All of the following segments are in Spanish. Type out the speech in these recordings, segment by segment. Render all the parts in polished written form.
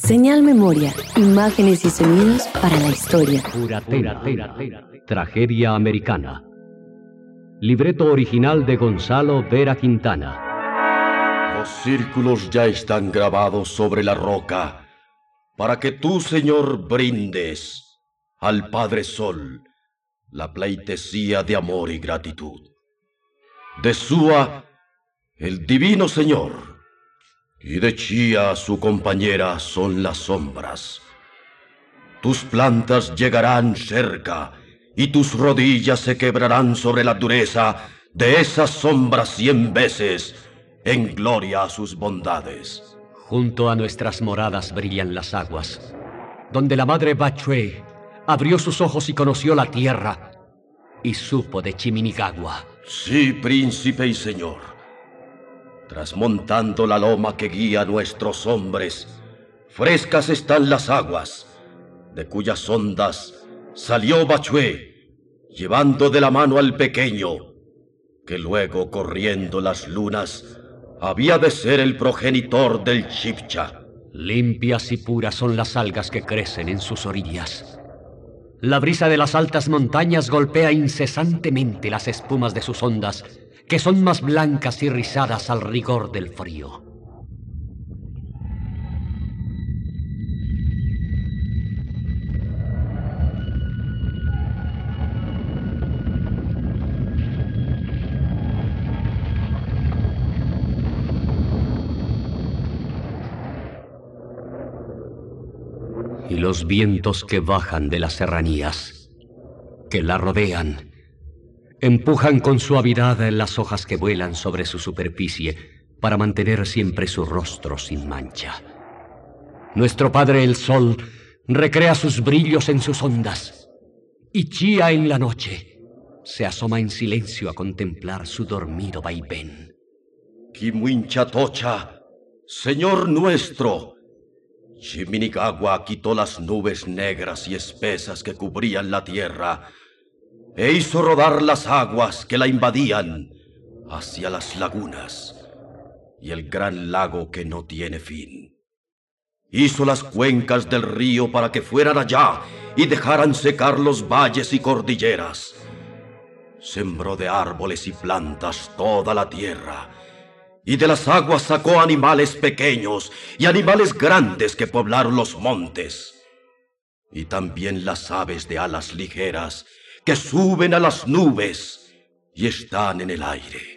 Señal Memoria, imágenes y sonidos para la historia. Buratera, tragedia americana. Libreto original de Gonzalo Vera Quintana. Los círculos ya están grabados sobre la roca para que tú, Señor, brindes al Padre Sol la pleitesía de amor y gratitud. De Sua, el divino Señor, y de Chía, su compañera, son las sombras. Tus plantas llegarán cerca, y tus rodillas se quebrarán sobre la dureza de esas sombras 100 veces, en gloria a sus bondades. Junto a nuestras moradas brillan las aguas, donde la madre Bachue abrió sus ojos y conoció la tierra, y supo de Chiminigagua. Sí, príncipe y señor. Trasmontando la loma que guía a nuestros hombres, frescas están las aguas, de cuyas ondas salió Bachue, llevando de la mano al pequeño, que luego, corriendo las lunas, había de ser el progenitor del Chibcha. Limpias y puras son las algas que crecen en sus orillas. La brisa de las altas montañas golpea incesantemente las espumas de sus ondas, que son más blancas y rizadas al rigor del frío. Y los vientos que bajan de las serranías, que la rodean, empujan con suavidad las hojas que vuelan sobre su superficie para mantener siempre su rostro sin mancha. Nuestro Padre el Sol recrea sus brillos en sus ondas, y Chía en la noche se asoma en silencio a contemplar su dormido vaivén. Kimuinchatocha, Señor nuestro, Chiminigagua quitó las nubes negras y espesas que cubrían la tierra e hizo rodar las aguas que la invadían hacia las lagunas y el gran lago que no tiene fin. Hizo las cuencas del río para que fueran allá y dejaran secar los valles y cordilleras. Sembró de árboles y plantas toda la tierra, y de las aguas sacó animales pequeños y animales grandes que poblaron los montes, y también las aves de alas ligeras que suben a las nubes y están en el aire.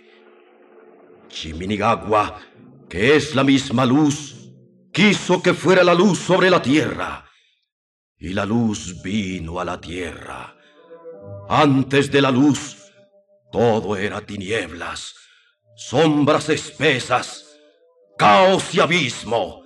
Chiminigagua, que es la misma luz, quiso que fuera la luz sobre la tierra, y la luz vino a la tierra. Antes de la luz, todo era tinieblas, sombras espesas, caos y abismo.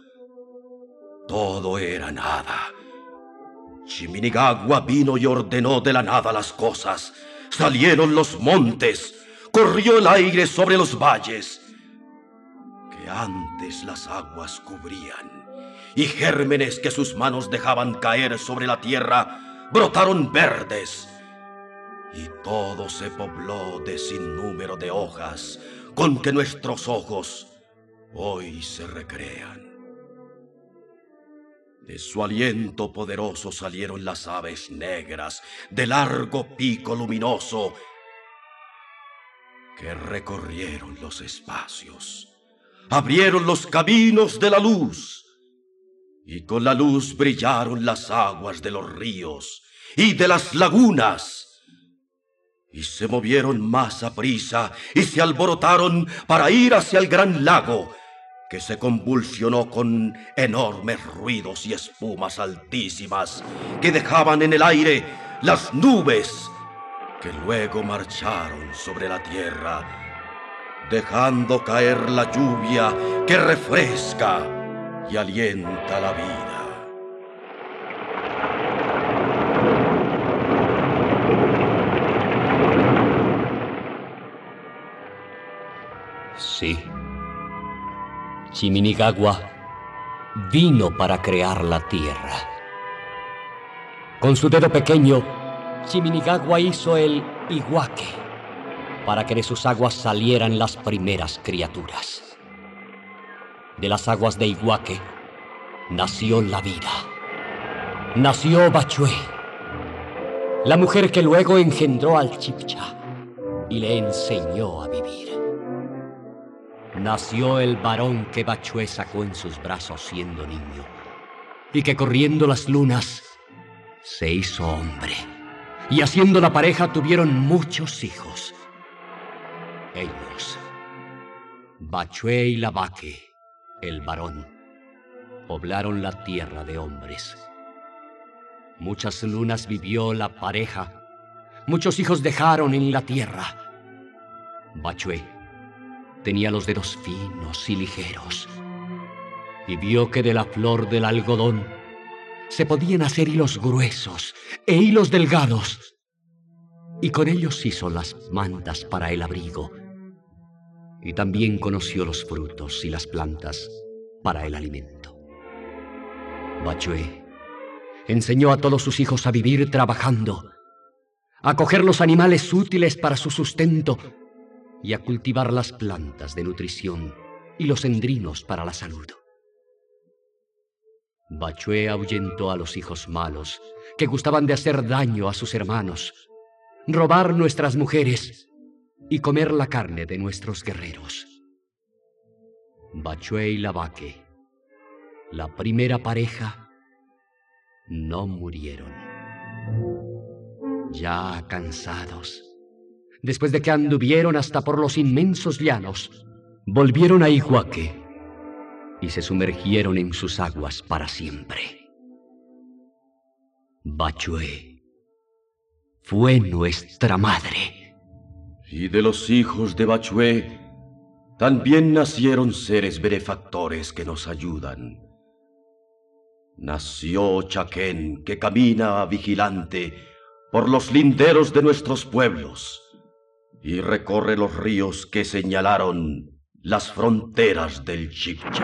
Todo era nada. Chiminigagua vino y ordenó de la nada las cosas. Salieron los montes, corrió el aire sobre los valles, que antes las aguas cubrían, y gérmenes que sus manos dejaban caer sobre la tierra brotaron verdes, y todo se pobló de sinnúmero de hojas con que nuestros ojos hoy se recrean. De su aliento poderoso salieron las aves negras de largo pico luminoso que recorrieron los espacios, abrieron los caminos de la luz, y con la luz brillaron las aguas de los ríos y de las lagunas, y se movieron más aprisa y se alborotaron para ir hacia el gran lago, que se convulsionó con enormes ruidos y espumas altísimas que dejaban en el aire las nubes, que luego marcharon sobre la tierra, dejando caer la lluvia que refresca y alienta la vida. Sí. Chiminigagua vino para crear la tierra. Con su dedo pequeño, Chiminigagua hizo el Iguaque para que de sus aguas salieran las primeras criaturas. De las aguas de Iguaque nació la vida. Nació Bachué, la mujer que luego engendró al Chibcha y le enseñó a vivir. Nació el varón que Bachué sacó en sus brazos siendo niño y que corriendo las lunas se hizo hombre, y haciendo la pareja tuvieron muchos hijos. Ellos, Bachué y Labaque, el varón, poblaron la tierra de hombres. Muchas lunas vivió la pareja, muchos hijos dejaron en la tierra. Bachué tenía los dedos finos y ligeros, y vio que de la flor del algodón se podían hacer hilos gruesos e hilos delgados, y con ellos hizo las mantas para el abrigo, y también conoció los frutos y las plantas para el alimento. Bachué enseñó a todos sus hijos a vivir trabajando, a coger los animales útiles para su sustento y a cultivar las plantas de nutrición y los endrinos para la salud. Bachué ahuyentó a los hijos malos que gustaban de hacer daño a sus hermanos, robar nuestras mujeres y comer la carne de nuestros guerreros. Bachué y Labaque, la primera pareja, no murieron. Ya cansados, después de que anduvieron hasta por los inmensos llanos, volvieron a Iguaque y se sumergieron en sus aguas para siempre. Bachué fue nuestra madre. Y de los hijos de Bachué también nacieron seres benefactores que nos ayudan. Nació Chaquén, que camina vigilante por los linderos de nuestros pueblos y recorre los ríos que señalaron las fronteras del Chibcha.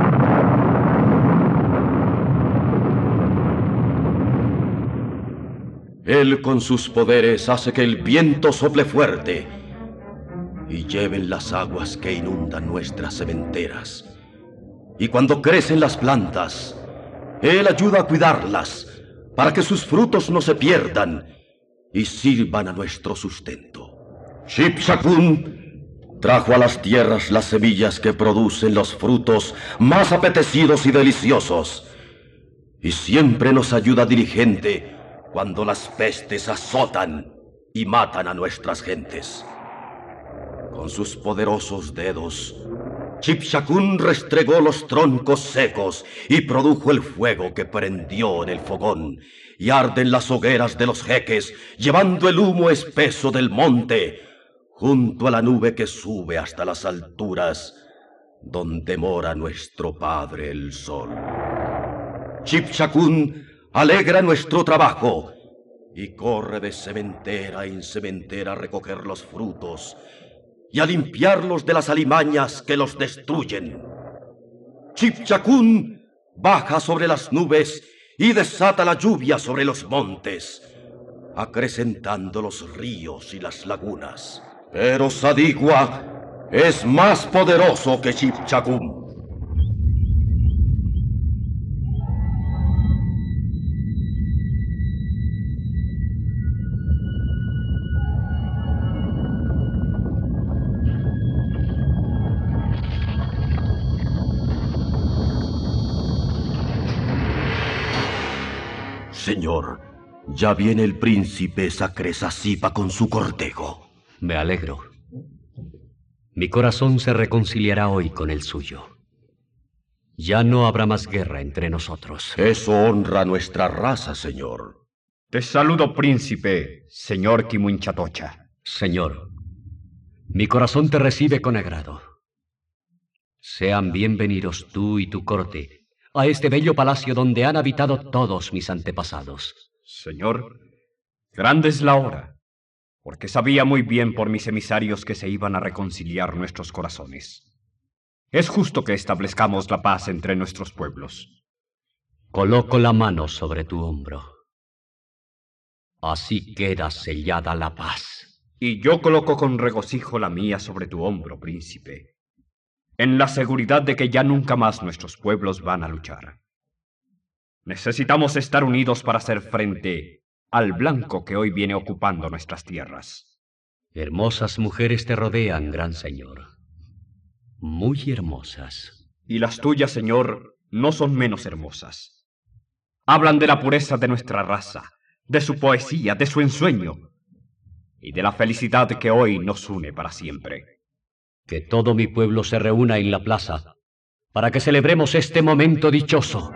Él con sus poderes hace que el viento sople fuerte y lleven las aguas que inundan nuestras sementeras. Y cuando crecen las plantas, Él ayuda a cuidarlas para que sus frutos no se pierdan y sirvan a nuestro sustento. Chibchacún trajo a las tierras las semillas que producen los frutos más apetecidos y deliciosos, y siempre nos ayuda diligente cuando las pestes azotan y matan a nuestras gentes. Con sus poderosos dedos, Chibchacún restregó los troncos secos y produjo el fuego que prendió en el fogón y arde en las hogueras de los jeques, llevando el humo espeso del monte junto a la nube que sube hasta las alturas donde mora nuestro padre el sol. Chibchacún alegra nuestro trabajo y corre de sementera en sementera a recoger los frutos y a limpiarlos de las alimañas que los destruyen. Chibchacún baja sobre las nubes y desata la lluvia sobre los montes, acrecentando los ríos y las lagunas. Pero Sadigua es más poderoso que Chibchacún. Señor, ya viene el príncipe Sacresasipa con su cortejo. Me alegro. Mi corazón se reconciliará hoy con el suyo. Ya no habrá más guerra entre nosotros. Eso honra a nuestra raza, señor. Te saludo, príncipe, señor Quimunchatocha. Señor, mi corazón te recibe con agrado. Sean bienvenidos tú y tu corte a este bello palacio donde han habitado todos mis antepasados. Señor, grande es la hora, porque sabía muy bien por mis emisarios que se iban a reconciliar nuestros corazones. Es justo que establezcamos la paz entre nuestros pueblos. Coloco la mano sobre tu hombro. Así queda sellada la paz. Y yo coloco con regocijo la mía sobre tu hombro, príncipe, en la seguridad de que ya nunca más nuestros pueblos van a luchar. Necesitamos estar unidos para hacer frente al blanco que hoy viene ocupando nuestras tierras. Hermosas mujeres te rodean, gran señor. Muy hermosas. Y las tuyas, señor, no son menos hermosas. Hablan de la pureza de nuestra raza, de su poesía, de su ensueño y de la felicidad que hoy nos une para siempre. Que todo mi pueblo se reúna en la plaza para que celebremos este momento dichoso.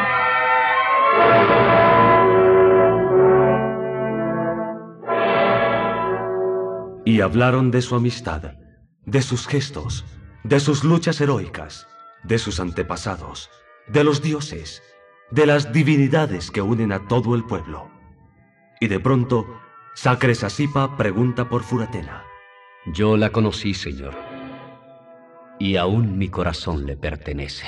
Y hablaron de su amistad, de sus gestos, de sus luchas heroicas, de sus antepasados, de los dioses, de las divinidades que unen a todo el pueblo. Y de pronto, Sacre Sasipa pregunta por Furatena. Yo la conocí, señor, y aún mi corazón le pertenece.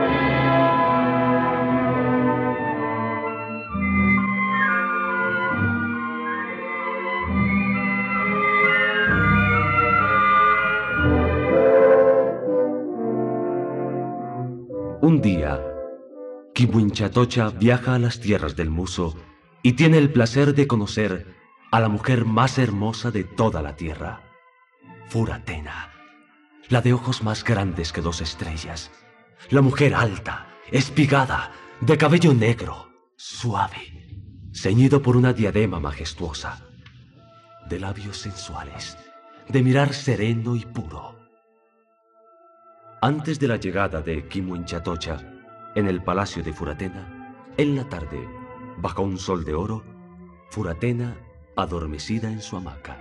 Un día, Kimuinchatocha viaja a las tierras del Muso y tiene el placer de conocer a la mujer más hermosa de toda la tierra, Furatena, la de ojos más grandes que 2 estrellas, la mujer alta, espigada, de cabello negro, suave, ceñido por una diadema majestuosa, de labios sensuales, de mirar sereno y puro. Antes de la llegada de Kimuinchatocha, en el palacio de Furatena, en la tarde, bajo un sol de oro, Furatena adormecida en su hamaca.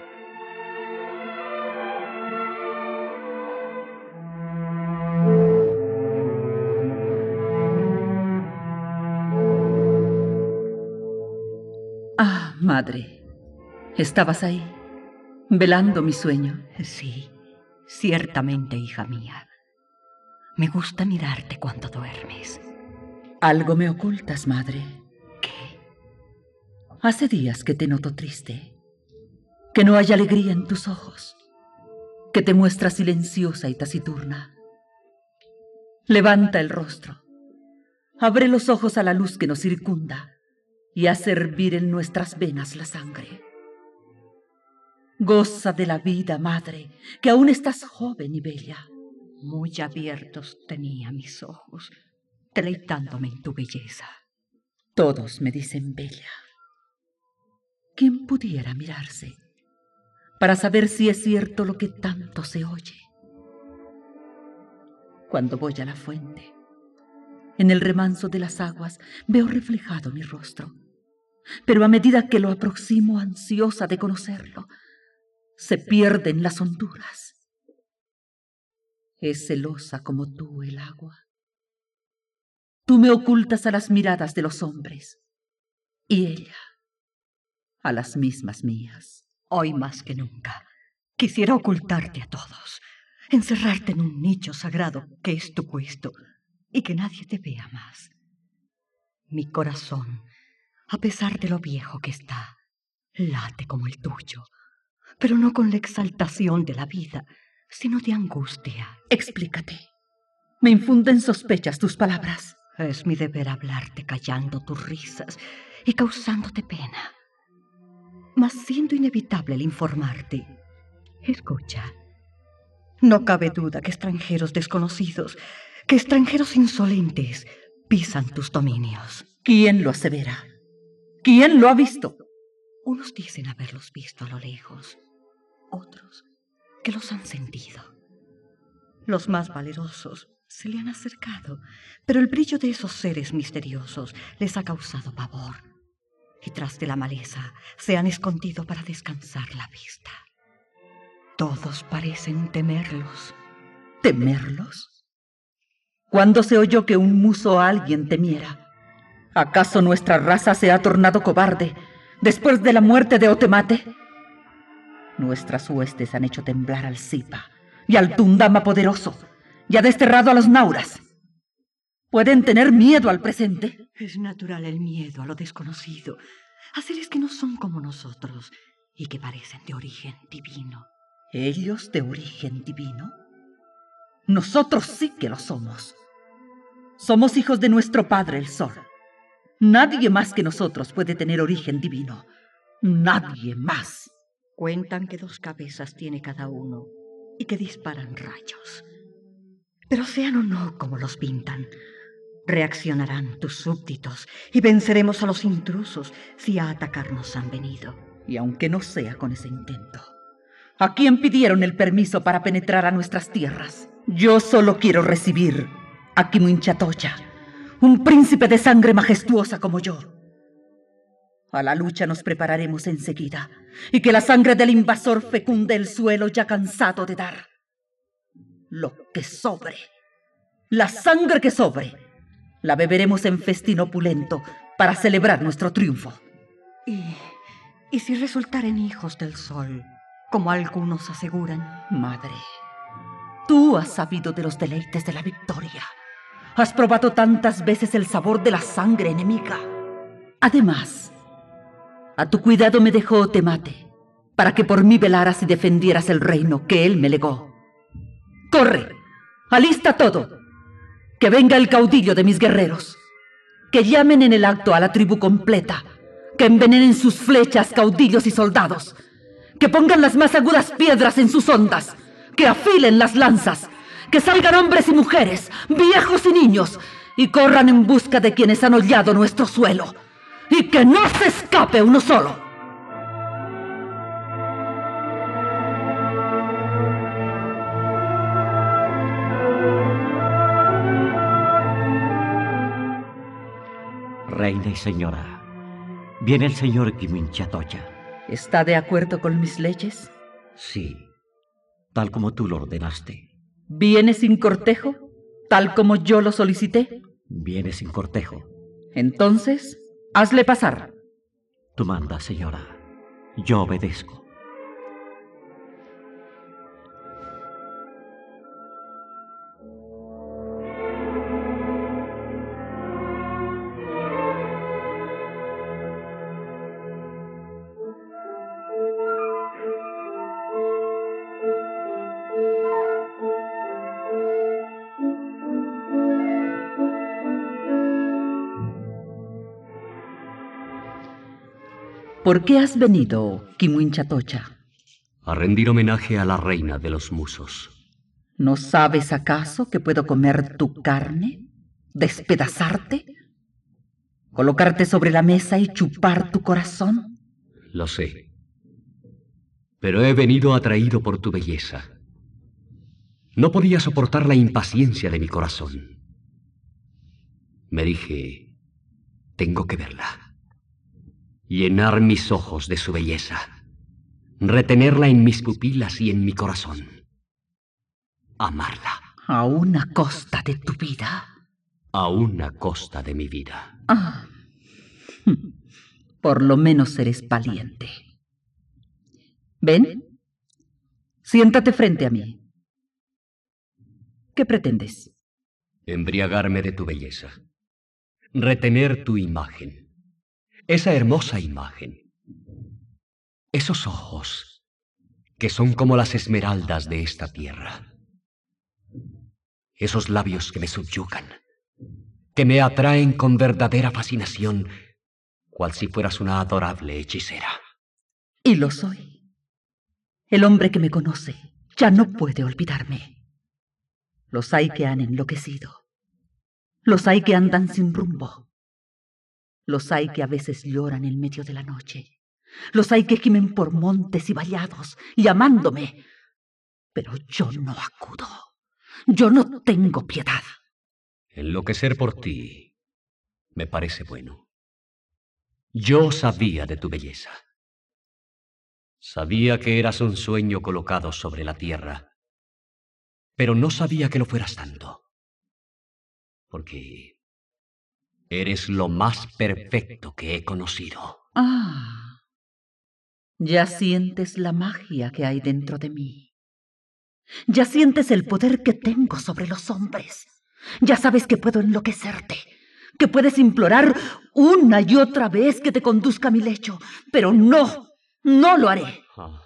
Ah, madre, ¿estabas ahí, velando mi sueño? Sí, ciertamente, hija mía. Me gusta mirarte cuando duermes. Algo me ocultas, madre. ¿Qué? Hace días que te noto triste, que no hay alegría en tus ojos, que te muestras silenciosa y taciturna. Levanta el rostro, abre los ojos a la luz que nos circunda y haz hervir en nuestras venas la sangre. Goza de la vida, madre, que aún estás joven y bella. Muy abiertos tenía mis ojos, deleitándome en tu belleza. Todos me dicen bella. ¿Quién pudiera mirarse para saber si es cierto lo que tanto se oye? Cuando voy a la fuente, en el remanso de las aguas, veo reflejado mi rostro, pero a medida que lo aproximo, ansiosa de conocerlo, se pierden las honduras. Es celosa como tú el agua. Tú me ocultas a las miradas de los hombres, y ella a las mismas mías. Hoy más que nunca, quisiera ocultarte a todos, encerrarte en un nicho sagrado que es tu puesto y que nadie te vea más. Mi corazón, a pesar de lo viejo que está, late como el tuyo, pero no con la exaltación de la vida, sino de angustia. Explícate. Me infunden sospechas tus palabras. Es mi deber hablarte callando tus risas y causándote pena. Mas siendo inevitable el informarte, escucha. No cabe duda que extranjeros desconocidos, que extranjeros insolentes pisan tus dominios. ¿Quién lo asevera? ¿Quién lo ha visto? Unos dicen haberlos visto a lo lejos, otros que los han sentido. Los más valerosos se le han acercado, pero el brillo de esos seres misteriosos les ha causado pavor, y tras de la maleza se han escondido para descansar la vista. Todos parecen temerlos. ¿Temerlos? ¿Cuándo se oyó que un muso a alguien temiera? ¿Acaso nuestra raza se ha tornado cobarde después de la muerte de Otemate? Nuestras huestes han hecho temblar al Zipa y al Tundama poderoso, y ha desterrado a los Nauras. ¿Pueden tener miedo al presente? Es natural el miedo a lo desconocido, a seres que no son como nosotros y que parecen de origen divino. ¿Ellos de origen divino? Nosotros sí que lo somos. Somos hijos de nuestro padre, el Sol. Nadie más que nosotros puede tener origen divino. Nadie más. Cuentan que 2 cabezas tiene cada uno y que disparan rayos. Pero sean o no como los pintan, reaccionarán tus súbditos y venceremos a los intrusos si a atacarnos han venido. Y aunque no sea con ese intento, ¿a quién pidieron el permiso para penetrar a nuestras tierras? Yo solo quiero recibir a Kimuinchatocha, un príncipe de sangre majestuosa como yo. A la lucha nos prepararemos enseguida, y que la sangre del invasor fecunde el suelo ya cansado de dar. Lo que sobre, la sangre que sobre, la beberemos en festín opulento para celebrar nuestro triunfo. ¿Y si resultaren hijos del sol, como algunos aseguran? Madre, tú has sabido de los deleites de la victoria. Has probado tantas veces el sabor de la sangre enemiga. Además, a tu cuidado me dejó Otemate, para que por mí velaras y defendieras el reino que él me legó. ¡Corre! ¡Alista todo! Que venga el caudillo de mis guerreros. Que llamen en el acto a la tribu completa. Que envenenen sus flechas, caudillos y soldados. Que pongan las más agudas piedras en sus hondas. Que afilen las lanzas. Que salgan hombres y mujeres, viejos y niños, y corran en busca de quienes han hollado nuestro suelo. Y que no se escape uno solo. Reina y señora, viene el señor Kimuinchatocha. ¿Está de acuerdo con mis leyes? Sí, tal como tú lo ordenaste. ¿Viene sin cortejo, tal como yo lo solicité? Viene sin cortejo. Entonces, hazle pasar. Tú mandas, señora. Yo obedezco. ¿Por qué has venido, Kimuinchatocha? A rendir homenaje a la reina de los musos. ¿No sabes acaso que puedo comer tu carne? ¿Despedazarte? ¿Colocarte sobre la mesa y chupar tu corazón? Lo sé. Pero he venido atraído por tu belleza. No podía soportar la impaciencia de mi corazón. Me dije, tengo que verla. Llenar mis ojos de su belleza, retenerla en mis pupilas y en mi corazón, amarla. ¿A una costa de tu vida? A una costa de mi vida. Ah, por lo menos eres valiente. Ven, siéntate frente a mí. ¿Qué pretendes? Embriagarme de tu belleza, retener tu imagen. Esa hermosa imagen, esos ojos que son como las esmeraldas de esta tierra, esos labios que me subyugan, que me atraen con verdadera fascinación, cual si fueras una adorable hechicera. Y lo soy. El hombre que me conoce ya no puede olvidarme. Los hay que han enloquecido, los hay que andan sin rumbo. Los hay que a veces lloran en medio de la noche. Los hay que gimen por montes y vallados, llamándome. Pero yo no acudo. Yo no tengo piedad. Enloquecer por ti me parece bueno. Yo sabía de tu belleza. Sabía que eras un sueño colocado sobre la tierra, pero no sabía que lo fueras tanto. Porque eres lo más perfecto que he conocido. Ah, ya sientes la magia que hay dentro de mí. Ya sientes el poder que tengo sobre los hombres. Ya sabes que puedo enloquecerte, que puedes implorar una y otra vez que te conduzca a mi lecho, pero no lo haré. Ah,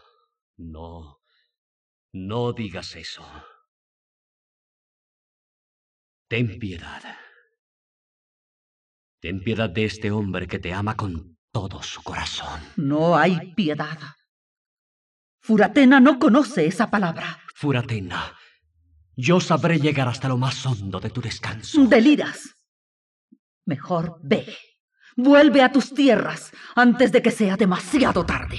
no digas eso. Ten piedad. Ten piedad de este hombre que te ama con todo su corazón. No hay piedad. Furatena no conoce esa palabra. Furatena, yo sabré llegar hasta lo más hondo de tu descanso. Deliras. Mejor ve. Vuelve a tus tierras antes de que sea demasiado tarde.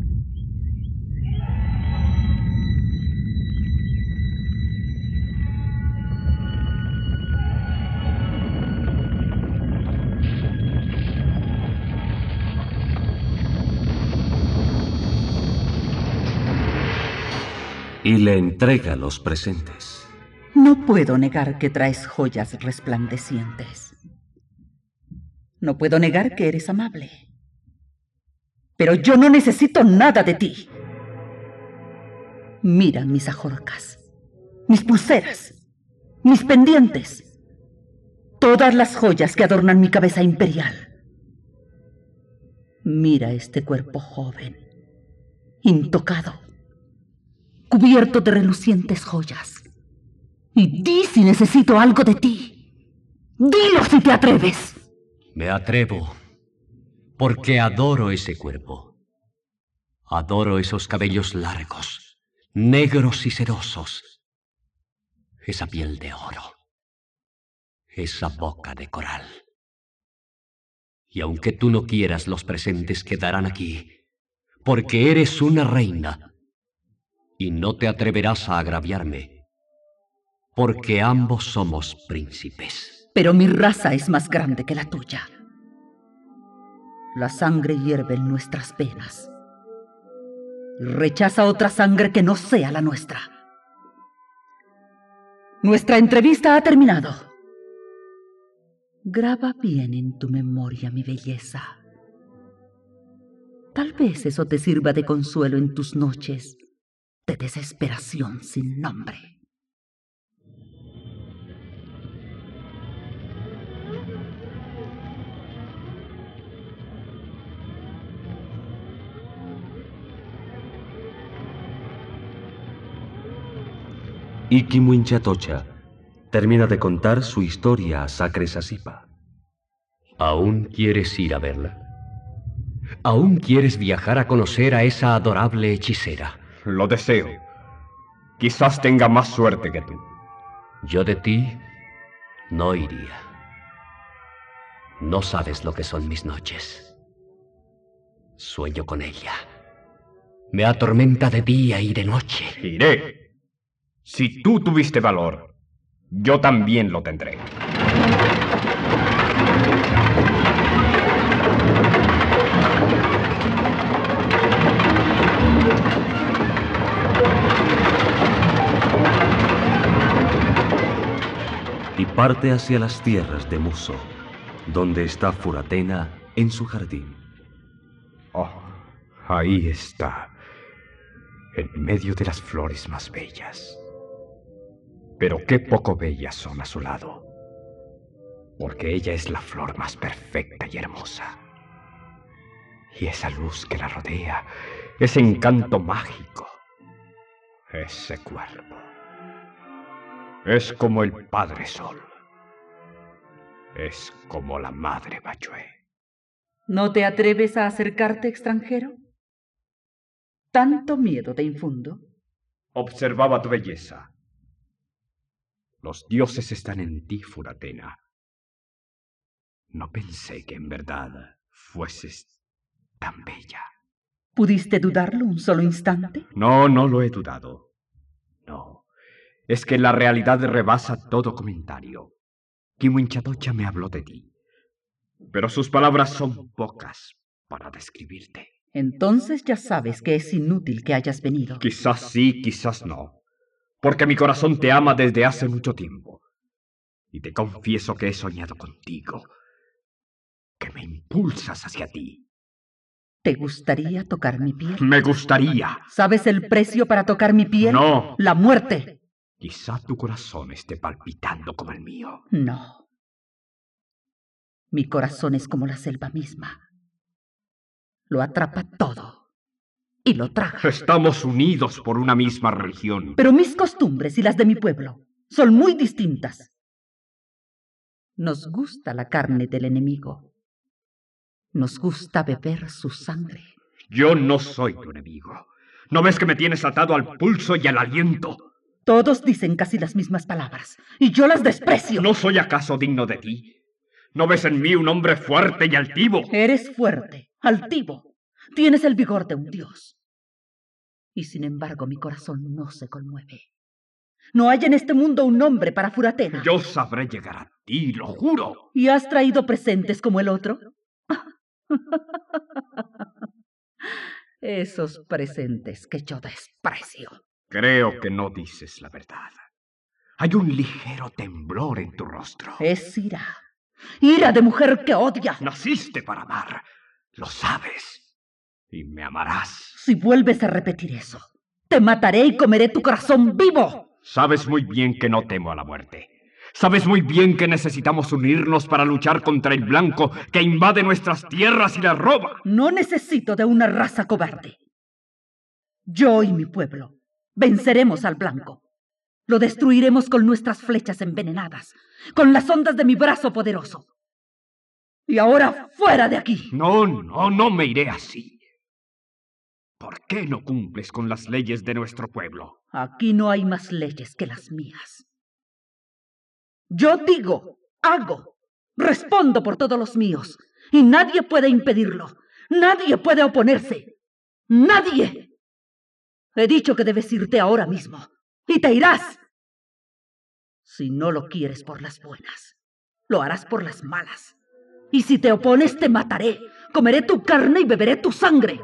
Y le entrega los presentes. No puedo negar que traes joyas resplandecientes. No puedo negar que eres amable. Pero yo no necesito nada de ti. Mira mis ajorcas, mis pulseras, mis pendientes, todas las joyas que adornan mi cabeza imperial. Mira este cuerpo joven, intocado, cubierto de relucientes joyas. Y di si necesito algo de ti. Dilo si te atreves. Me atrevo, porque adoro ese cuerpo. Adoro esos cabellos largos, negros y sedosos. Esa piel de oro. Esa boca de coral. Y aunque tú no quieras los presentes que darán aquí, porque eres una reina, y no te atreverás a agraviarme, porque ambos somos príncipes. Pero mi raza es más grande que la tuya. La sangre hierve en nuestras venas. Y rechaza otra sangre que no sea la nuestra. Nuestra entrevista ha terminado. Graba bien en tu memoria mi belleza. Tal vez eso te sirva de consuelo en tus noches de desesperación sin nombre. Y Kimuinchatocha termina de contar su historia a Sacre Sasipa. ¿Aún quieres ir a verla? ¿Aún quieres viajar a conocer a esa adorable hechicera? Lo deseo. Quizás tenga más suerte que tú. Yo de ti no iría. No sabes lo que son mis noches. Sueño con ella. Me atormenta de día y de noche. Iré. Si tú tuviste valor, yo también lo tendré. Y parte hacia las tierras de Muso, donde está Furatena en su jardín. Oh, ahí está, en medio de las flores más bellas. Pero qué poco bellas son a su lado, porque ella es la flor más perfecta y hermosa. Y esa luz que la rodea, ese encanto mágico, ese cuerpo, es como el Padre Sol, es como la Madre Bachué. ¿No te atreves a acercarte, extranjero? ¿Tanto miedo te infundo? Observaba tu belleza. Los dioses están en ti, Furatena. No pensé que en verdad fueses tan bella. ¿Pudiste dudarlo un solo instante? No, no lo he dudado. No, es que la realidad rebasa todo comentario. Kimuinchatocha me habló de ti, pero sus palabras son pocas para describirte. Entonces ya sabes que es inútil que hayas venido. Quizás sí, quizás no, porque mi corazón te ama desde hace mucho tiempo. Y te confieso que he soñado contigo, que me impulsas hacia ti. ¿Te gustaría tocar mi piel? Me gustaría. ¿Sabes el precio para tocar mi piel? No. La muerte. Quizá tu corazón esté palpitando como el mío. No. Mi corazón es como la selva misma. Lo atrapa todo y lo traga. Estamos unidos por una misma religión. Pero mis costumbres y las de mi pueblo son muy distintas. Nos gusta la carne del enemigo. Nos gusta beber su sangre. Yo no soy tu enemigo. ¿No ves que me tienes atado al pulso y al aliento? Todos dicen casi las mismas palabras, y yo las desprecio. ¿No soy acaso digno de ti? ¿No ves en mí un hombre fuerte y altivo? Eres fuerte, altivo. Tienes el vigor de un dios. Y sin embargo mi corazón no se conmueve. No hay en este mundo un hombre para Furatena. Yo sabré llegar a ti, lo juro. ¿Y has traído presentes como el otro? Esos presentes que yo desprecio. Creo que no dices la verdad. Hay un ligero temblor en tu rostro. Es ira. Ira de mujer que odia. Naciste para amar. Lo sabes. Y me amarás. Si vuelves a repetir eso, te mataré y comeré tu corazón vivo. Sabes muy bien que no temo a la muerte. Sabes muy bien que necesitamos unirnos para luchar contra el blanco que invade nuestras tierras y las roba. No necesito de una raza cobarde. Yo y mi pueblo venceremos al blanco. Lo destruiremos con nuestras flechas envenenadas, con las ondas de mi brazo poderoso. Y ahora, fuera de aquí. No me iré así. ¿Por qué no cumples con las leyes de nuestro pueblo? Aquí no hay más leyes que las mías. Yo digo, hago, respondo por todos los míos, y nadie puede impedirlo. Nadie puede oponerse. ¡Nadie! He dicho que debes irte ahora mismo, y te irás. Si no lo quieres por las buenas, lo harás por las malas. Y si te opones, te mataré. Comeré tu carne y beberé tu sangre.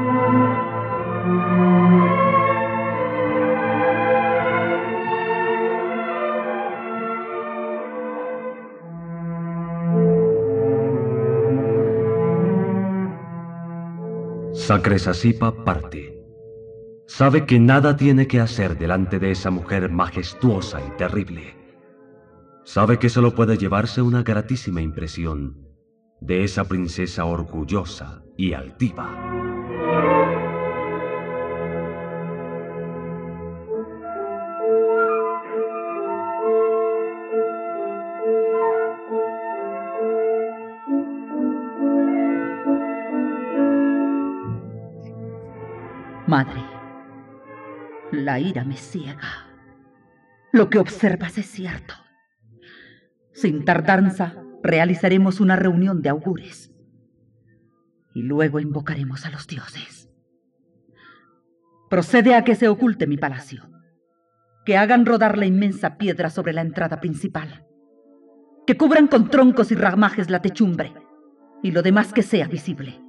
Sakresasipa parte. Sabe que nada tiene que hacer delante de esa mujer majestuosa y terrible. Sabe que solo puede llevarse una gratísima impresión de esa princesa orgullosa y altiva. Madre, la ira me ciega. Lo que observas es cierto. Sin tardanza, realizaremos una reunión de augures. Y luego invocaremos a los dioses. Procede a que se oculte mi palacio. Que hagan rodar la inmensa piedra sobre la entrada principal. Que cubran con troncos y ramajes la techumbre. Y lo demás que sea visible.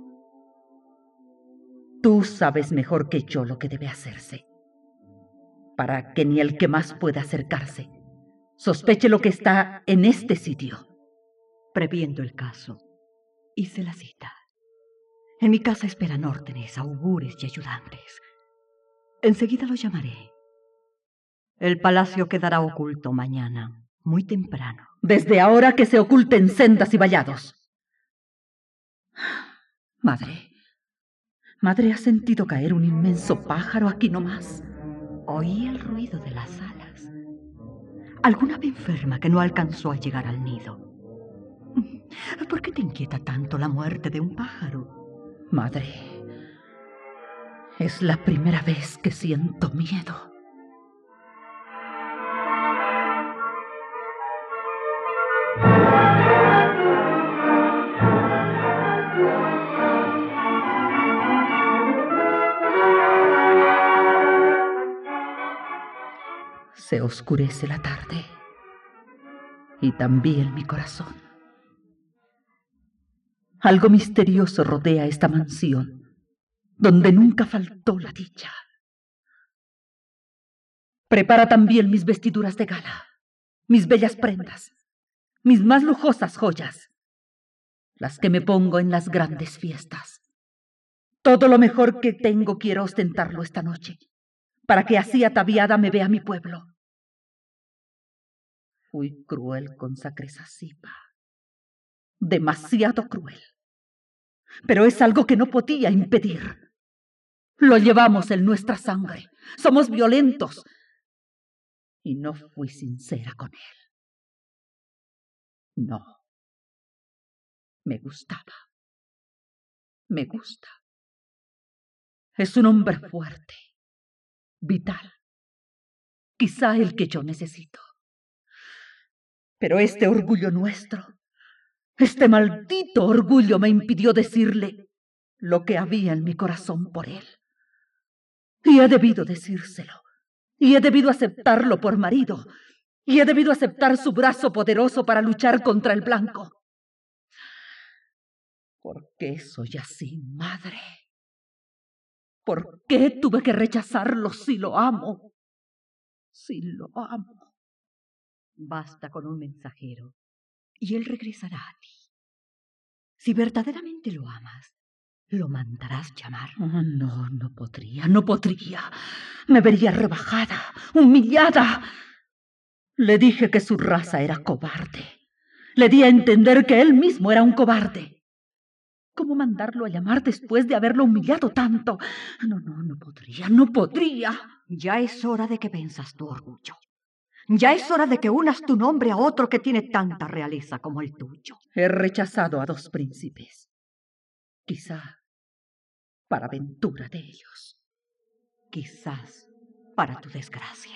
Tú sabes mejor que yo lo que debe hacerse, para que ni el que más pueda acercarse sospeche lo que está en este sitio. Previendo el caso, hice la cita. En mi casa esperan órdenes, augures y ayudantes. Enseguida los llamaré. El palacio quedará oculto mañana, muy temprano. Desde ahora que se oculten sendas y vallados. Madre, ¿ha sentido caer un inmenso pájaro aquí nomás? Oí el ruido de las alas. Alguna ave enferma que no alcanzó a llegar al nido. ¿Por qué te inquieta tanto la muerte de un pájaro? Madre, es la primera vez que siento miedo. Se oscurece la tarde y también mi corazón. Algo misterioso rodea esta mansión, donde nunca faltó la dicha. Prepara también mis vestiduras de gala, mis bellas prendas, mis más lujosas joyas, las que me pongo en las grandes fiestas. Todo lo mejor que tengo quiero ostentarlo esta noche, para que así ataviada me vea mi pueblo. Fui cruel con Sakresasipa, demasiado cruel. Pero es algo que no podía impedir. Lo llevamos en nuestra sangre, somos violentos. Y no fui sincera con él. No. Me gustaba. Me gusta. Es un hombre fuerte, vital, quizá el que yo necesito. Pero este orgullo nuestro, este maldito orgullo me impidió decirle lo que había en mi corazón por él. Y he debido decírselo, y he debido aceptarlo por marido, y he debido aceptar su brazo poderoso para luchar contra el blanco. ¿Por qué soy así, madre? ¿Por qué tuve que rechazarlo si lo amo? Si lo amo. Basta con un mensajero y él regresará a ti. Si verdaderamente lo amas, lo mandarás llamar. Oh, no, no podría, no podría. Me vería rebajada, humillada. Le dije que su raza era cobarde. Le di a entender que él mismo era un cobarde. ¿Cómo mandarlo a llamar después de haberlo humillado tanto? No podría, no podría. Ya es hora de que venzas tu orgullo. Ya es hora de que unas tu nombre a otro que tiene tanta realeza como el tuyo. He rechazado a 2 príncipes. Quizá para ventura de ellos. Quizás para tu desgracia.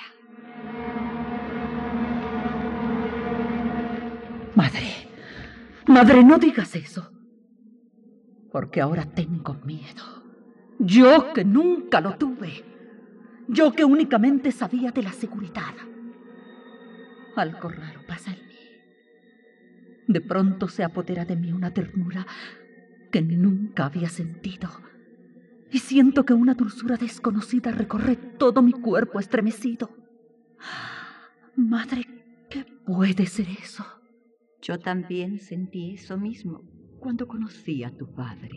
Madre, no digas eso. Porque ahora tengo miedo. Yo que nunca lo tuve. Yo que únicamente sabía de la seguridad. Algo raro pasa en mí. De pronto se apodera de mí una ternura que nunca había sentido. Y siento que una dulzura desconocida recorre todo mi cuerpo estremecido. Madre, ¿qué puede ser eso? Yo también sentí eso mismo cuando conocí a tu padre.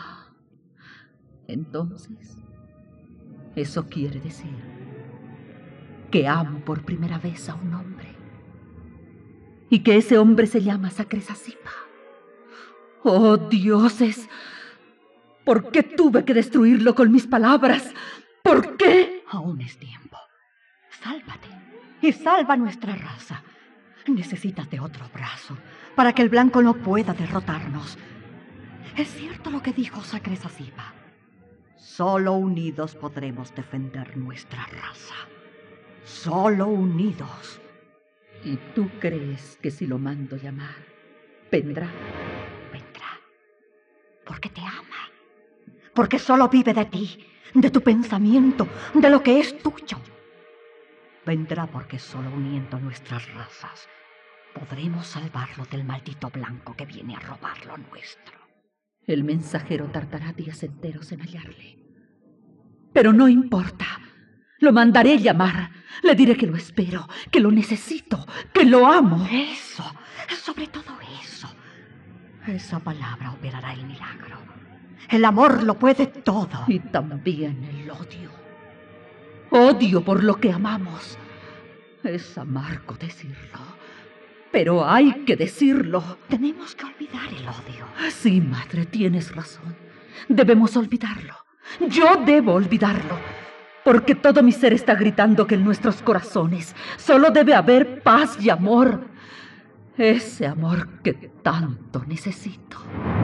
Entonces, eso quiere decir que amo por primera vez a un hombre. Y que ese hombre se llama Sacresasipa. ¡Oh, dioses! ¿Por qué tuve que destruirlo con mis palabras? ¿Por qué? Aún es tiempo. Sálvate y salva nuestra raza. Necesitas de otro brazo para que el blanco no pueda derrotarnos. Es cierto lo que dijo Sacresasipa. Solo unidos podremos defender nuestra raza. Solo unidos. ¿Y tú crees que si lo mando llamar, vendrá? Vendrá. Porque te ama. Porque solo vive de ti, de tu pensamiento, de lo que es tuyo. Vendrá porque solo uniendo nuestras razas podremos salvarlo del maldito blanco que viene a robar lo nuestro. El mensajero tardará días enteros en hallarle. Pero no importa. Lo mandaré llamar. Le diré que lo espero, que lo necesito, que lo amo. Eso, sobre todo eso. Esa palabra operará el milagro. El amor lo puede todo. Y también el odio. Odio por lo que amamos. Es amargo decirlo, pero hay que decirlo. Tenemos que olvidar el odio. Sí, madre, tienes razón. Debemos olvidarlo. Yo debo olvidarlo. Porque todo mi ser está gritando que en nuestros corazones solo debe haber paz y amor. Ese amor que tanto necesito.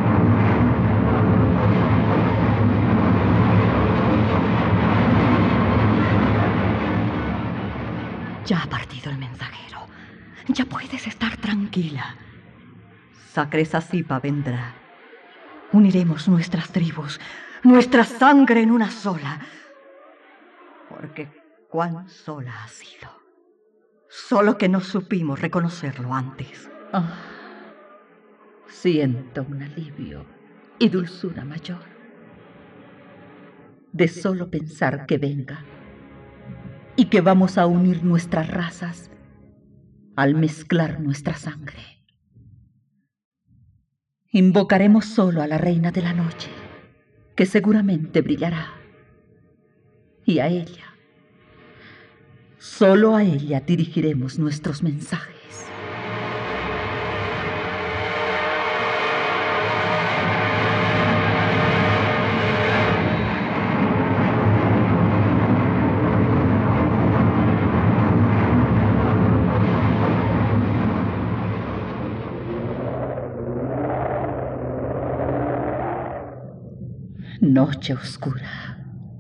Ya ha partido el mensajero. Ya puedes estar tranquila. Sacresasipa vendrá. Uniremos nuestras tribus, nuestra sangre en una sola. Porque cuán sola ha sido. Solo que no supimos reconocerlo antes. Siento un alivio y dulzura mayor de solo pensar que venga y que vamos a unir nuestras razas al mezclar nuestra sangre. Invocaremos solo a la reina de la noche, que seguramente brillará, y a ella, solo a ella dirigiremos nuestros mensajes. Noche oscura.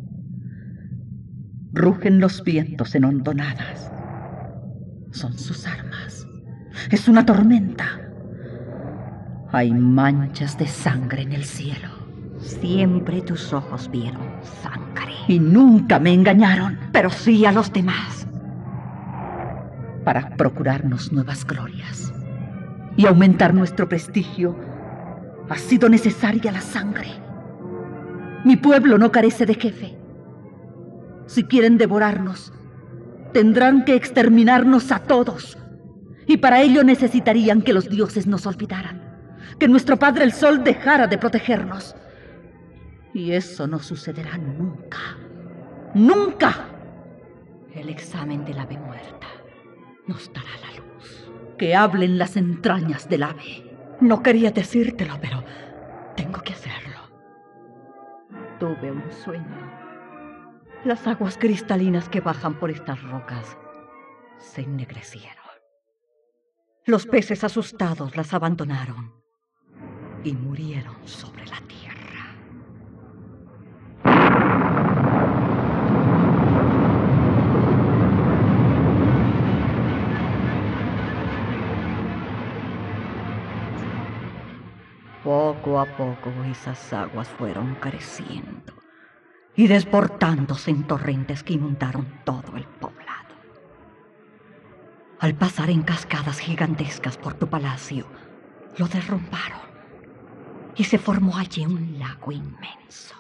Rugen los vientos en hondonadas. Son sus armas. Es una tormenta. Hay manchas de sangre en el cielo. Siempre tus ojos vieron sangre. Y nunca me engañaron. Pero sí a los demás. Para procurarnos nuevas glorias y aumentar nuestro prestigio, ha sido necesaria la sangre. Mi pueblo no carece de jefe. Si quieren devorarnos, tendrán que exterminarnos a todos. Y para ello necesitarían que los dioses nos olvidaran, que nuestro Padre el Sol dejara de protegernos. Y eso no sucederá nunca. ¡Nunca! El examen del ave muerta nos dará la luz. Que hablen las entrañas del ave. No quería decírtelo, pero tengo que hacerlo. Tuve un sueño. Las aguas cristalinas que bajan por estas rocas se ennegrecieron. Los peces asustados las abandonaron y murieron sobre la tierra. Poco a poco esas aguas fueron creciendo y desbordándose en torrentes que inundaron todo el poblado. Al pasar en cascadas gigantescas por tu palacio, lo derrumbaron y se formó allí un lago inmenso.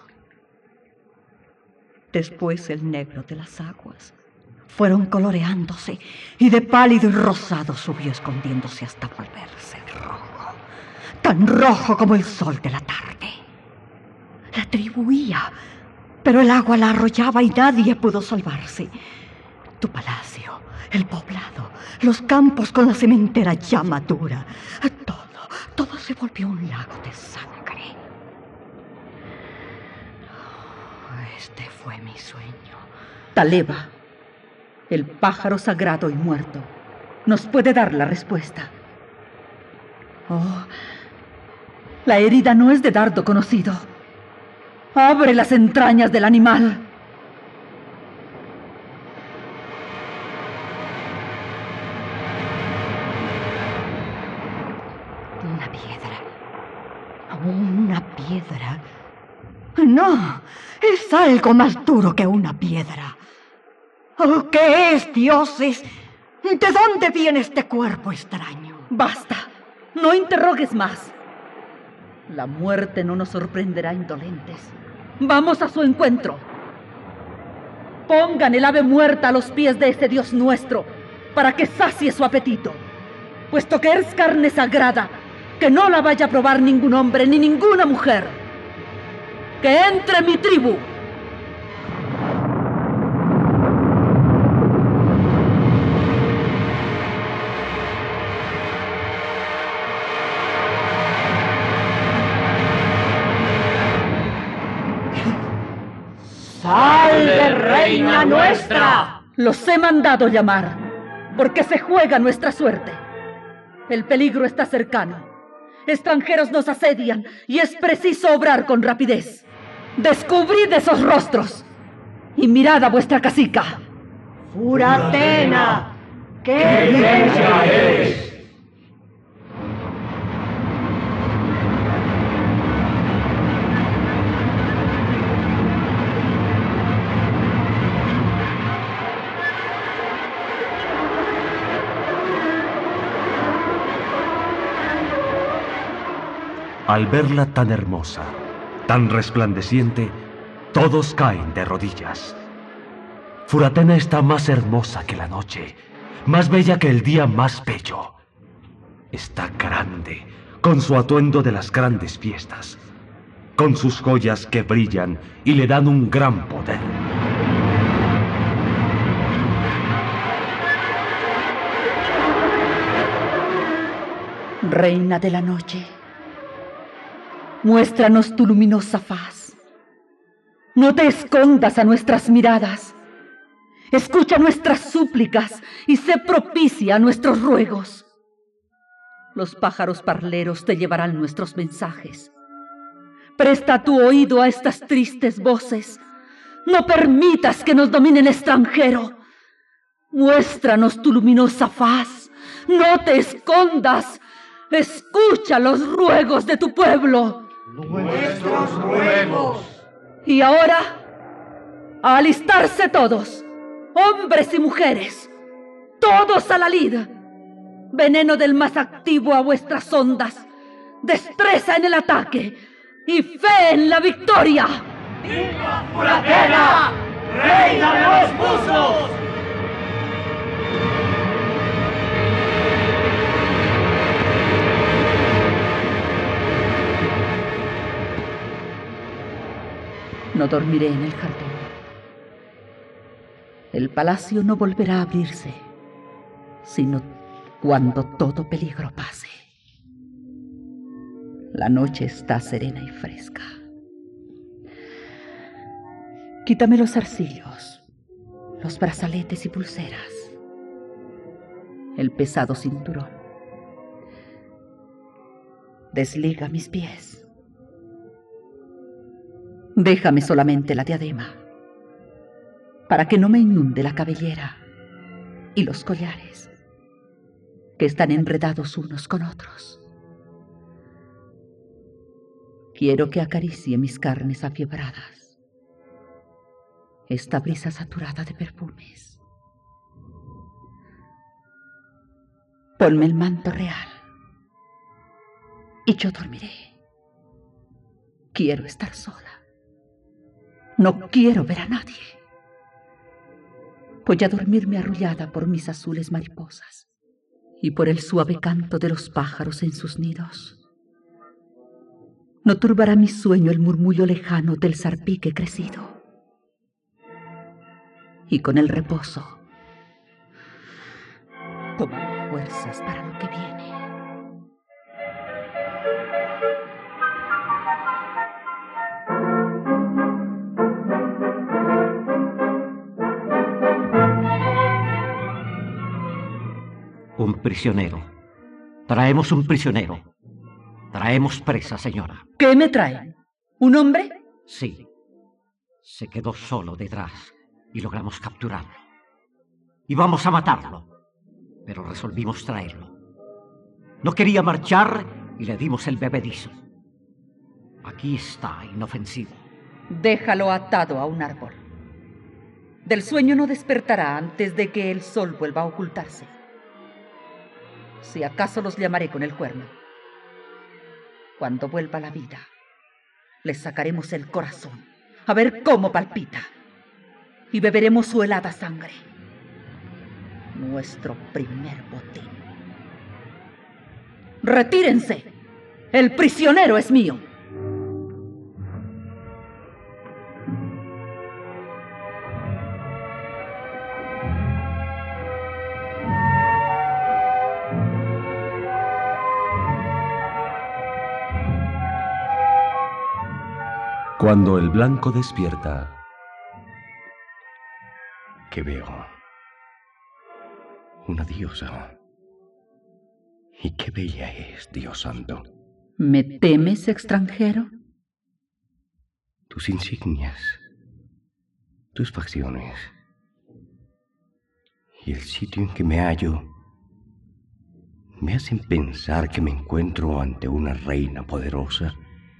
Después el negro de las aguas fueron coloreándose y de pálido y rosado subió escondiéndose hasta volverse rojo, tan rojo como el sol de la tarde. La tribu huía, pero el agua la arrollaba y nadie pudo salvarse. Tu palacio, el poblado, los campos con la sementera ya madura, todo se volvió un lago de sangre. Este fue mi sueño. Taleba, el pájaro sagrado y muerto, nos puede dar la respuesta. Oh, la herida no es de dardo conocido. Abre las entrañas del animal. Una piedra. Una piedra. No, es algo más duro que una piedra. Oh, ¿qué es, dioses? ¿De dónde viene este cuerpo extraño? Basta, no interrogues más. La muerte no nos sorprenderá indolentes. Vamos a su encuentro. Pongan el ave muerta a los pies de ese Dios nuestro para que sacie su apetito. Puesto que es carne sagrada, que no la vaya a probar ningún hombre ni ninguna mujer. ¡Que entre mi tribu! ¡Salve, reina nuestra! Los he mandado llamar, porque se juega nuestra suerte. El peligro está cercano. Extranjeros nos asedian y es preciso obrar con rapidez. Descubrid esos rostros y mirad a vuestra cacica. ¡Furatena! ¡Qué bella eres! Al verla tan hermosa, tan resplandeciente, todos caen de rodillas. Furatena está más hermosa que la noche, más bella que el día más bello. Está grande, con su atuendo de las grandes fiestas, con sus joyas que brillan y le dan un gran poder. Reina de la noche, muéstranos tu luminosa faz. No te escondas a nuestras miradas. Escucha nuestras súplicas y sé propicia a nuestros ruegos. Los pájaros parleros te llevarán nuestros mensajes. Presta tu oído a estas tristes voces. No permitas que nos domine el extranjero. Muéstranos tu luminosa faz. No te escondas. Escucha los ruegos de tu pueblo. Nuestros ruegos. Y ahora, a alistarse todos, hombres y mujeres, todos a la lid. Veneno del más activo a vuestras ondas, destreza en el ataque y fe en la victoria. ¡Viva Furatena! ¡Reina de los musos! No dormiré en el jardín. El palacio no volverá a abrirse, sino cuando todo peligro pase. La noche está serena y fresca. Quítame los zarcillos, los brazaletes y pulseras, el pesado cinturón. Desliga mis pies. Déjame solamente la diadema, para que no me inunde la cabellera y los collares, que están enredados unos con otros. Quiero que acaricie mis carnes afiebradas esta brisa saturada de perfumes. Ponme el manto real y yo dormiré. Quiero estar sola. No quiero ver a nadie. Voy a dormirme arrullada por mis azules mariposas y por el suave canto de los pájaros en sus nidos. No turbará mi sueño el murmullo lejano del zarpique crecido. Y con el reposo tomaré fuerzas para lo que viene. Un prisionero. Traemos un prisionero. Traemos presa, señora. ¿Qué me traen? ¿Un hombre? Sí. Se quedó solo detrás y logramos capturarlo. Íbamos a matarlo, pero resolvimos traerlo. No quería marchar y le dimos el bebedizo. Aquí está, inofensivo. Déjalo atado a un árbol. Del sueño no despertará antes de que el sol vuelva a ocultarse. Si acaso los llamaré con el cuerno. Cuando vuelva la vida, les sacaremos el corazón, a ver cómo palpita, y beberemos su helada sangre. Nuestro primer botín. ¡Retírense! ¡El prisionero es mío! Cuando el blanco despierta, ¿Qué veo? Una diosa. Y qué bella es, Dios santo. ¿Me temes, extranjero? Tus insignias, tus facciones y el sitio en que me hallo me hacen pensar que me encuentro ante una reina poderosa.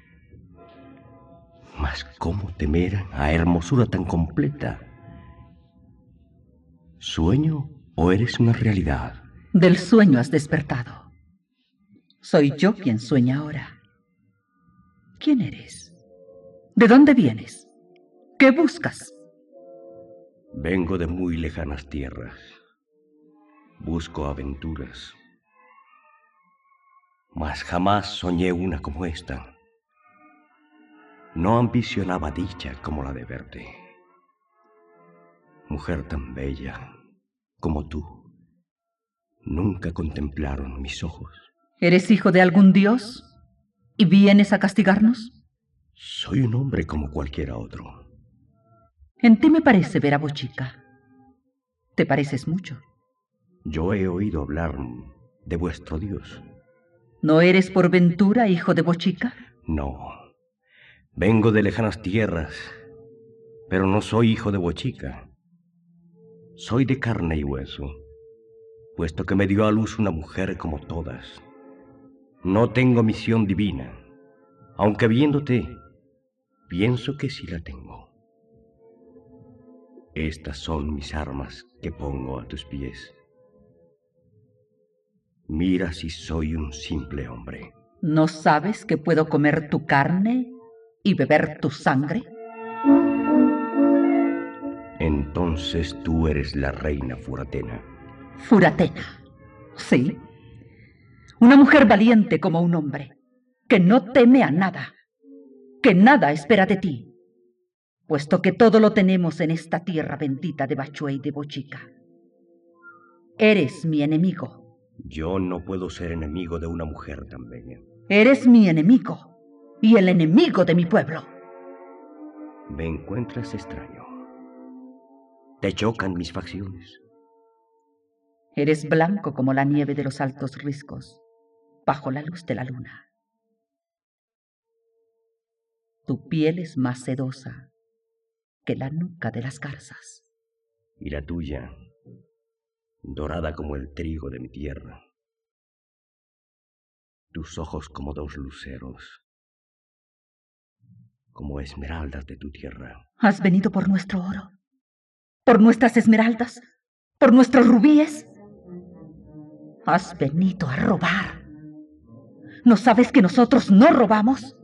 Mas ¿cómo temer a hermosura tan completa? ¿Sueño o eres una realidad? Del sueño has despertado. Soy yo quien sueña ahora. ¿Quién eres? ¿De dónde vienes? ¿Qué buscas? Vengo de muy lejanas tierras. Busco aventuras. Mas jamás soñé una como esta. No ambicionaba dicha como la de verte. Mujer tan bella como tú, nunca contemplaron mis ojos. ¿Eres hijo de algún dios y vienes a castigarnos? Soy un hombre como cualquiera otro. En ti me parece ver a Bochica. Te pareces mucho. Yo he oído hablar de vuestro dios. ¿No eres por ventura hijo de Bochica? No. Vengo de lejanas tierras, pero no soy hijo de Bochica. Soy de carne y hueso, puesto que me dio a luz una mujer como todas. No tengo misión divina, aunque viéndote, pienso que sí la tengo. Estas son mis armas que pongo a tus pies. Mira si soy un simple hombre. ¿No sabes que puedo comer tu carne y beber tu sangre? Entonces tú eres la reina Furatena. Furatena, sí. Una mujer valiente como un hombre, que no teme a nada, que nada espera de ti, puesto que todo lo tenemos en esta tierra bendita de Bachué y de Bochica. Eres mi enemigo. Yo no puedo ser enemigo de una mujer tan bella. Eres mi enemigo y el enemigo de mi pueblo. Me encuentras extraño. Te chocan mis facciones. Eres blanco como la nieve de los altos riscos, bajo la luz de la luna. Tu piel es más sedosa que la nuca de las garzas. Y la tuya, dorada como el trigo de mi tierra. Tus ojos como dos luceros, como esmeraldas de tu tierra. ¿Has venido por nuestro oro? ¿Por nuestras esmeraldas? ¿Por nuestros rubíes? Has venido a robar. ¿No sabes que nosotros no robamos?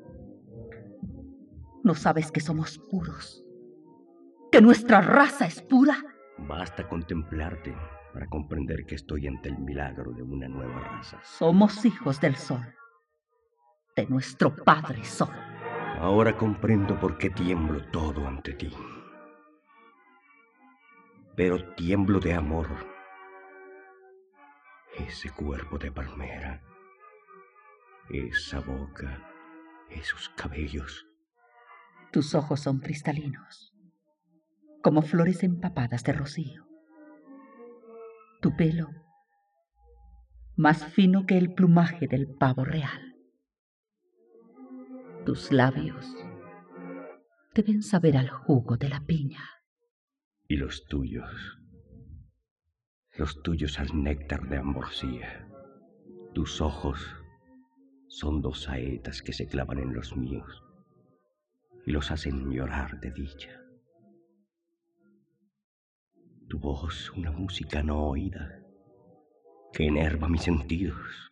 ¿No sabes que somos puros? ¿Que nuestra raza es pura? Basta contemplarte para comprender que estoy ante el milagro de una nueva raza. Somos hijos del sol, de nuestro Padre Sol. Ahora comprendo por qué tiemblo todo ante ti. Pero tiemblo de amor. Ese cuerpo de palmera, esa boca, esos cabellos. Tus ojos son cristalinos, como flores empapadas de rocío. Tu pelo, más fino que el plumaje del pavo real. Tus labios deben saber al jugo de la piña. Y los tuyos al néctar de ambrosía. Tus ojos son dos saetas que se clavan en los míos y los hacen llorar de dicha. Tu voz, una música no oída, que enerva mis sentidos.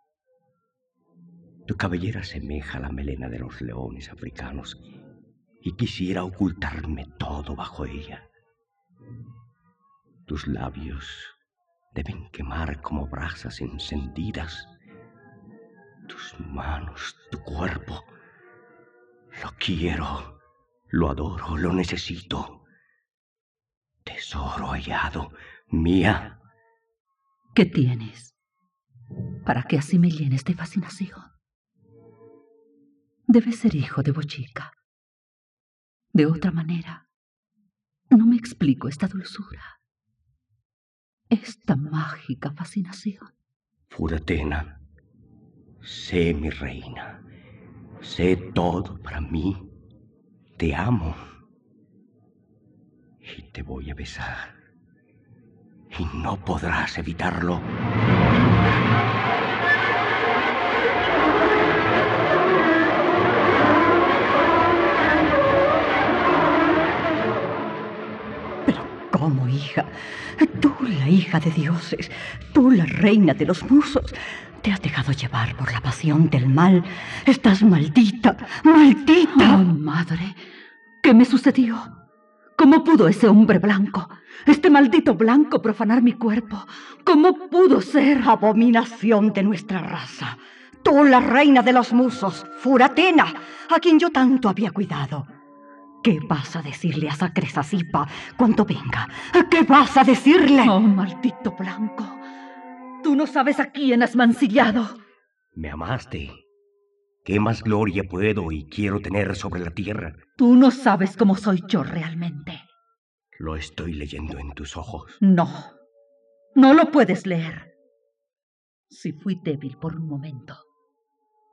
Tu cabellera semeja a la melena de los leones africanos y quisiera ocultarme todo bajo ella. Tus labios deben quemar como brasas encendidas. Tus manos, tu cuerpo, lo quiero, lo adoro, lo necesito. Tesoro hallado, mía. ¿Qué tienes para que así me llenes de fascinación? Debes ser hijo de Bochica. De otra manera, no me explico esta dulzura, esta mágica fascinación. Furatena, sé mi reina, sé todo para mí. Te amo y te voy a besar y no podrás evitarlo. ¿Cómo, hija? Tú, la hija de dioses, tú, la reina de los musos, te has dejado llevar por la pasión del mal. Estás maldita, maldita. Oh, madre, ¿qué me sucedió? ¿Cómo pudo ese hombre blanco, este maldito blanco, profanar mi cuerpo? ¿Cómo pudo ser? Abominación de nuestra raza. Tú, la reina de los musos, Furatena, a quien yo tanto había cuidado. ¿Qué vas a decirle a esa Cresasipa cuando venga? ¿Qué vas a decirle? Oh, maldito blanco. Tú no sabes a quién has mancillado. Me amaste. ¿Qué más gloria puedo y quiero tener sobre la tierra? Tú no sabes cómo soy yo realmente. Lo estoy leyendo en tus ojos. No, no lo puedes leer. Si fui débil por un momento,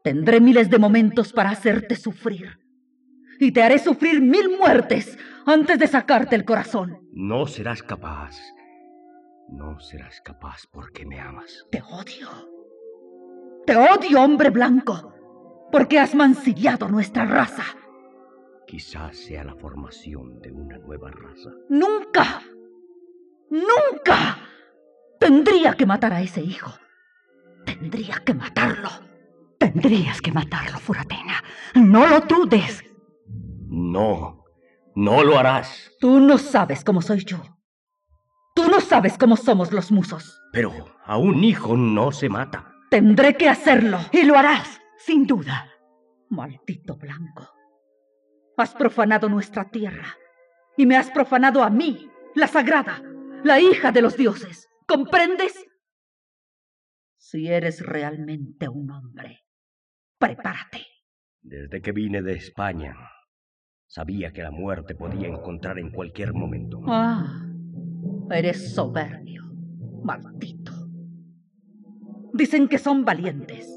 Tendré miles de momentos para hacerte sufrir. Y te haré sufrir 1000 muertes antes de sacarte el corazón. No serás capaz. No serás capaz porque me amas. Te odio. Te odio, hombre blanco, porque has mancillado nuestra raza. Quizás sea la formación de una nueva raza. ¡Nunca! ¡Nunca! Tendría que matar a ese hijo. Tendría que matarlo. Tendrías que matarlo, Furatena. No lo dudes. No, no lo harás. Tú no sabes cómo soy yo. Tú no sabes cómo somos los musos. Pero a un hijo no se mata. Tendré que hacerlo. Y lo harás, sin duda. Maldito blanco. Has profanado nuestra tierra. Y me has profanado a mí, la sagrada, la hija de los dioses. ¿Comprendes? Si eres realmente un hombre, prepárate. Desde que vine de España, sabía que la muerte podía encontrar en cualquier momento. Ah, eres soberbio, maldito. Dicen que son valientes.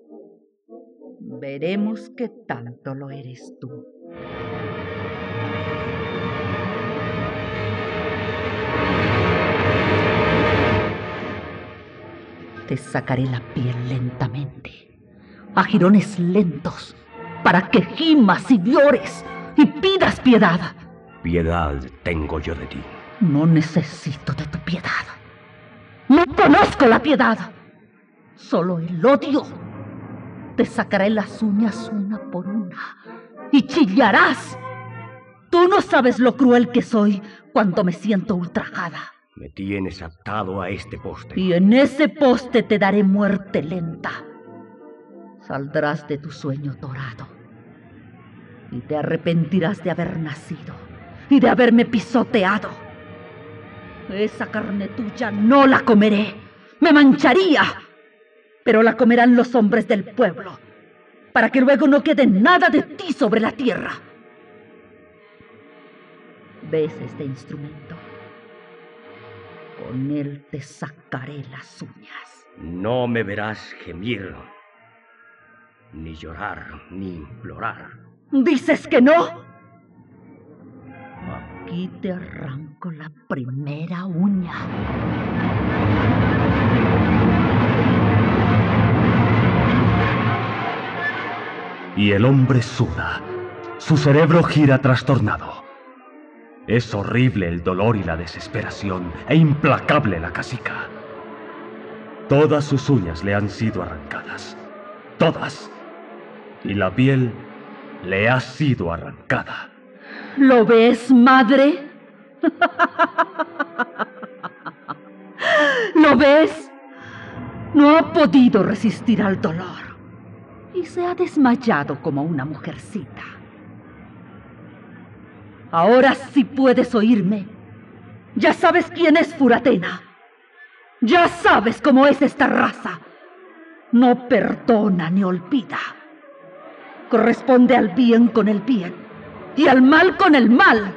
Veremos qué tanto lo eres tú. Te sacaré la piel lentamente, a jirones lentos, para que gimas y llores y pidas piedad. Piedad tengo yo de ti. No necesito de tu piedad. No conozco la piedad, solo el odio. Te sacaré las uñas una por una y chillarás. Tú no sabes lo cruel que soy cuando me siento ultrajada. Me tienes atado a este poste. Y en ese poste te daré muerte lenta. Saldrás de tu sueño dorado y te arrepentirás de haber nacido y de haberme pisoteado. Esa carne tuya no la comeré. Me mancharía. Pero la comerán los hombres del pueblo, para que luego no quede nada de ti sobre la tierra. ¿Ves este instrumento? Con él te sacaré las uñas. No me verás gemir, ni llorar, ni implorar. ¿Dices que no? Aquí te arranco la primera uña. Y el hombre suda. Su cerebro gira trastornado. Es horrible el dolor y la desesperación, e implacable la cacica. Todas sus uñas le han sido arrancadas. Todas. Y la piel le ha sido arrancada. ¿Lo ves, madre? ¿Lo ves? No ha podido resistir al dolor y se ha desmayado como una mujercita. Ahora sí puedes oírme. Ya sabes quién es Furatena. Ya sabes cómo es esta raza. No perdona ni olvida. Corresponde al bien con el bien y al mal con el mal.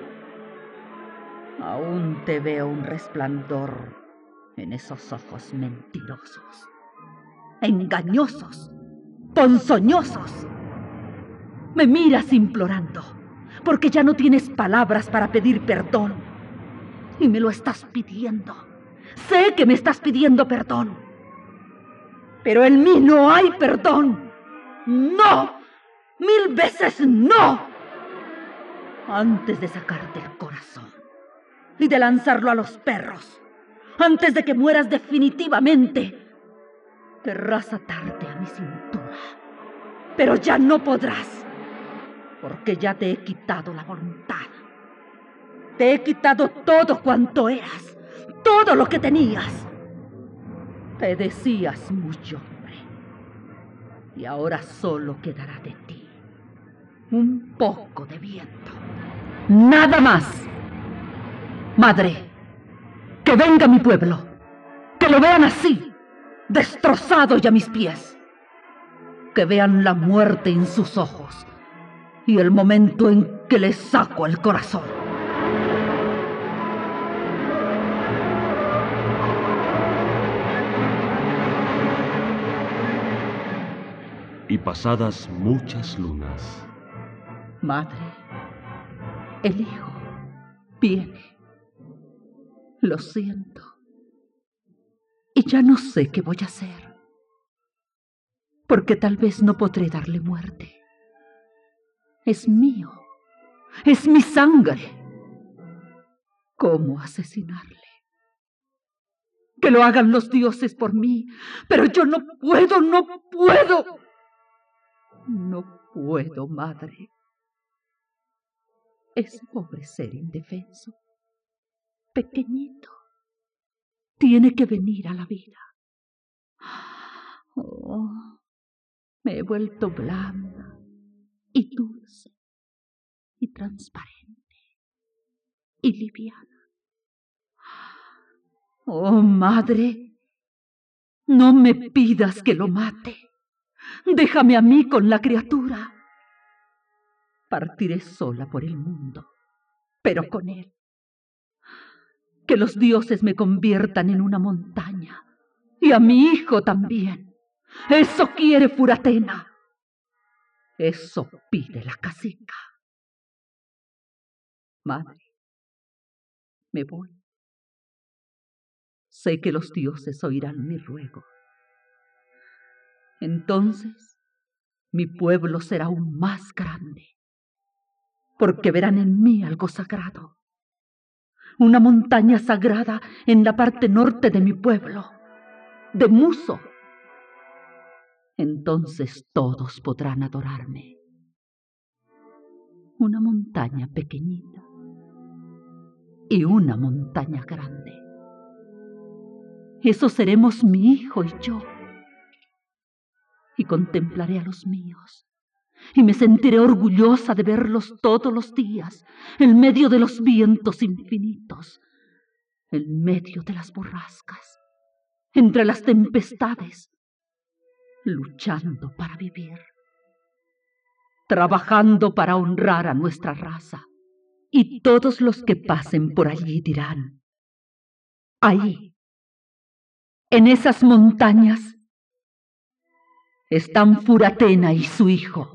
Aún te veo un resplandor en esos ojos mentirosos, engañosos, ponzoñosos. Me miras implorando, porque ya no tienes palabras para pedir perdón. Y me lo estás pidiendo. Sé que me estás pidiendo perdón. Pero en mí no hay perdón. ¡No! 1000 veces no. Antes de sacarte el corazón y de lanzarlo a los perros, antes de que mueras definitivamente, querrás atarte a mi cintura. Pero ya no podrás, porque ya te he quitado la voluntad. Te he quitado todo cuanto eras, todo lo que tenías. Te decías muy hombre, y ahora solo quedará de ti un poco de viento. Nada más. Madre, que venga mi pueblo, que lo vean así, destrozado y a mis pies. Que vean la muerte en sus ojos y el momento en que les saco el corazón. y pasadas muchas lunas. Madre, el hijo viene. Lo siento. Y ya no sé qué voy a hacer. Porque tal vez no podré darle muerte. Es mío. Es mi sangre. ¿Cómo asesinarle? Que lo hagan los dioses por mí. Pero yo no puedo, no puedo. No puedo, madre. Es pobre ser indefenso. Pequeñito. Tiene que venir a la vida. Oh, me he vuelto blanda y dulce y transparente y liviana. Oh, madre, no me pidas que lo mate. Déjame a mí con la criatura. Partiré sola por el mundo, pero con él. Que los dioses me conviertan en una montaña, y a mi hijo también. Eso quiere Furatena. Eso pide la cacica. Madre, me voy. Sé que los dioses oirán mi ruego. Entonces, mi pueblo será aún más grande, porque verán en mí algo sagrado. Una montaña sagrada en la parte norte de mi pueblo, de Muso. Entonces todos podrán adorarme. Una montaña pequeñita y una montaña grande. Eso seremos mi hijo y yo. Y contemplaré a los míos. Y me sentiré orgullosa de verlos todos los días, en medio de los vientos infinitos, en medio de las borrascas, entre las tempestades, luchando para vivir, trabajando para honrar a nuestra raza. Y todos los que pasen por allí dirán, ahí, en esas montañas, están Furatena y su hijo.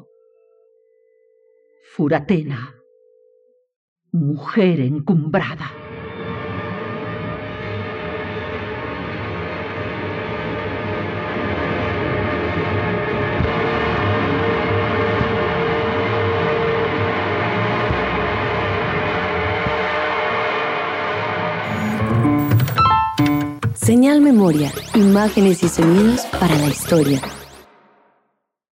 Furatena, mujer encumbrada. Señal Memoria, imágenes y sonidos para la historia.